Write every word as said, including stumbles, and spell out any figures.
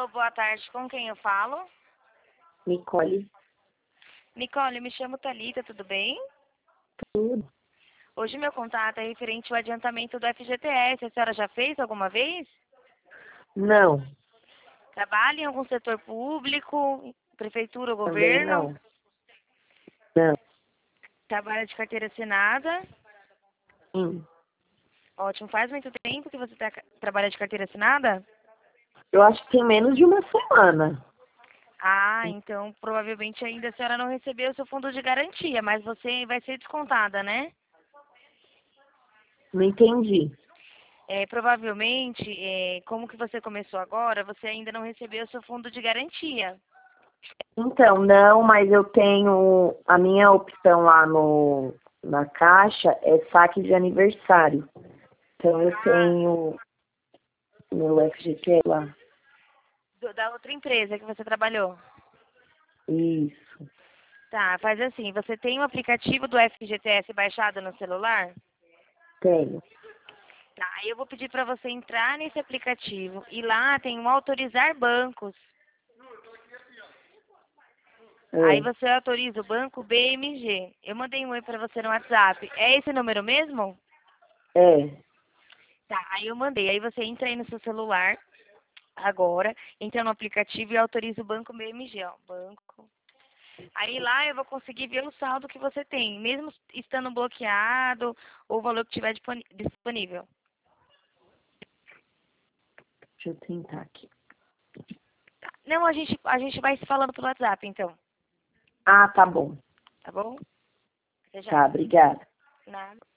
Alô, boa tarde. Com quem eu falo? Nicole. Nicole, me chamo Thalita, tudo bem? Tudo. Hoje meu contato é referente ao adiantamento do F G T S. A senhora já fez alguma vez? Não, Trabalha em algum setor público, prefeitura ou também governo? não. Não. Trabalha de carteira assinada? Sim. Ótimo. Faz muito tempo que você tá- trabalha de carteira assinada? Eu acho que tem menos de uma semana. Ah, então provavelmente ainda a senhora não recebeu o seu fundo de garantia, mas você vai ser descontada, né? Não entendi. É, provavelmente, é, como que você começou agora, você ainda não recebeu o seu fundo de garantia. Então, não, mas eu tenho. A minha opção lá no, na caixa é saque de aniversário. Então eu tenho meu F G T lá. Do- da outra empresa que você trabalhou. Isso. Tá, faz assim, você tem o aplicativo do F G T S baixado no celular? Tenho. Tá, aí eu vou pedir para você entrar nesse aplicativo e lá tem um autorizar bancos. Aí É. você autoriza o banco B M G. Eu mandei um oi para você no WhatsApp. É esse número mesmo? É. Tá, aí eu mandei. Aí você entra aí no seu celular agora, entra no aplicativo e autoriza o banco B M G, ó. Banco. Aí lá eu vou conseguir ver o saldo que você tem, mesmo estando bloqueado ou o valor que tiver disponi- disponível. Deixa eu tentar aqui. Não, a gente, a gente vai se falando pelo WhatsApp, então. Ah, tá bom. Tá bom? Até já. Tá, obrigada. Nada.